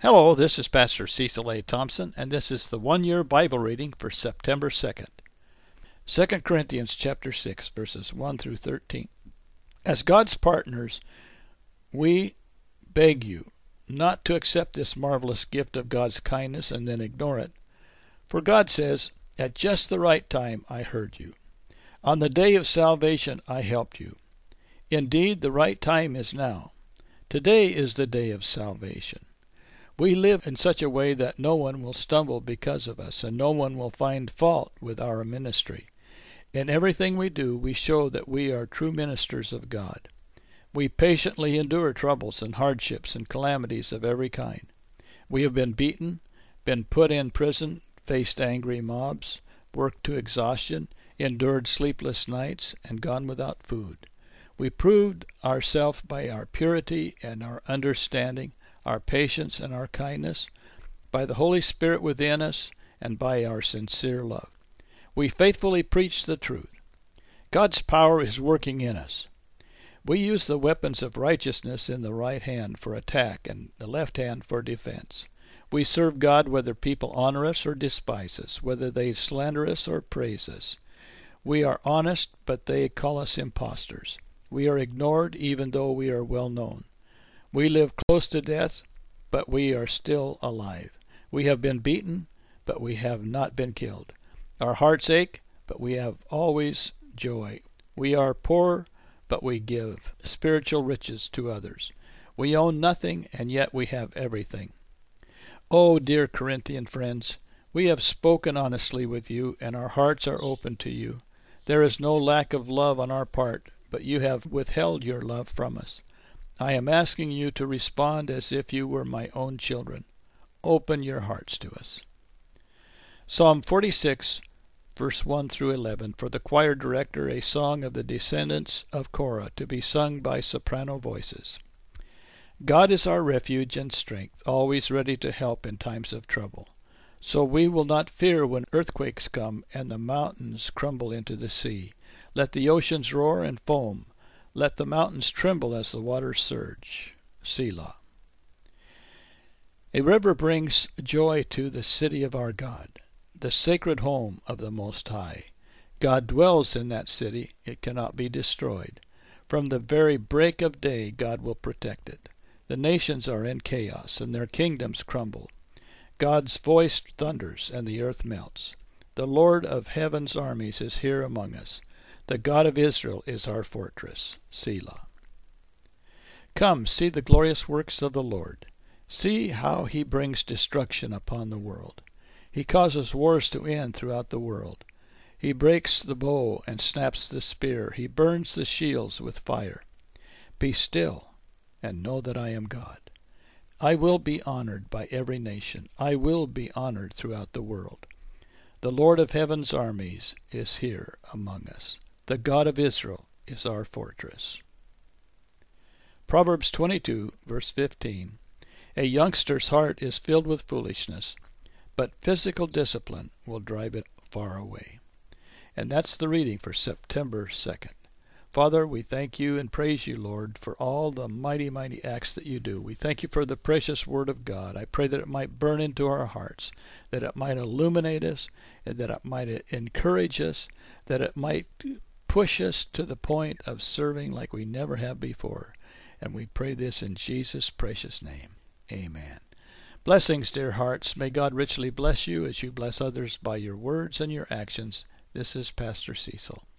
Hello, this is Pastor Cecil A. Thompson, and this is the one-year Bible reading for September 2nd. 2 Corinthians chapter 6, verses 1 through 13. As God's partners, we beg you not to accept this marvelous gift of God's kindness and then ignore it. For God says, "At just the right time I heard you. On the day of salvation I helped you." Indeed, the right time is now. Today is the day of salvation. We live in such a way that no one will stumble because of us, and no one will find fault with our ministry. In everything we do, we show that we are true ministers of God. We patiently endure troubles and hardships and calamities of every kind. We have been beaten, been put in prison, faced angry mobs, worked to exhaustion, endured sleepless nights, and gone without food. We proved ourselves by our purity and our understanding, our patience and our kindness, by the Holy Spirit within us, and by our sincere love. We faithfully preach the truth. God's power is working in us. We use the weapons of righteousness in the right hand for attack and the left hand for defense. We serve God whether people honor us or despise us, whether they slander us or praise us. We are honest, but they call us impostors. We are ignored even though we are well known. We live close to death, but we are still alive. We have been beaten, but we have not been killed. Our hearts ache, but we have always joy. We are poor, but we give spiritual riches to others. We own nothing, and yet we have everything. Oh, dear Corinthian friends, we have spoken honestly with you, and our hearts are open to you. There is no lack of love on our part, but you have withheld your love from us. I am asking you to respond as if you were my own children. Open your hearts to us. Psalm 46, verse 1 through 11, for the choir director, a song of the descendants of Korah, to be sung by soprano voices. God is our refuge and strength, always ready to help in times of trouble. So we will not fear when earthquakes come and the mountains crumble into the sea. Let the oceans roar and foam. Let the mountains tremble as the waters surge. Selah. A river brings joy to the city of our God, the sacred home of the Most High. God dwells in that city. It cannot be destroyed. From the very break of day, God will protect it. The nations are in chaos, and their kingdoms crumble. God's voice thunders, and the earth melts. The Lord of heaven's armies is here among us. The God of Israel is our fortress. Selah. Come, see the glorious works of the Lord. See how he brings destruction upon the world. He causes wars to end throughout the world. He breaks the bow and snaps the spear. He burns the shields with fire. Be still and know that I am God. I will be honored by every nation. I will be honored throughout the world. The Lord of heaven's armies is here among us. The God of Israel is our fortress. Proverbs 22, verse 15. A youngster's heart is filled with foolishness, but physical discipline will drive it far away. And that's the reading for September 2nd. Father, we thank you and praise you, Lord, for all the mighty, mighty acts that you do. We thank you for the precious Word of God. I pray that it might burn into our hearts, that it might illuminate us, and that it might encourage us, that it might push us to the point of serving like we never have before. And we pray this in Jesus' precious name. Amen. Blessings, dear hearts. May God richly bless you as you bless others by your words and your actions. This is Pastor Cecil.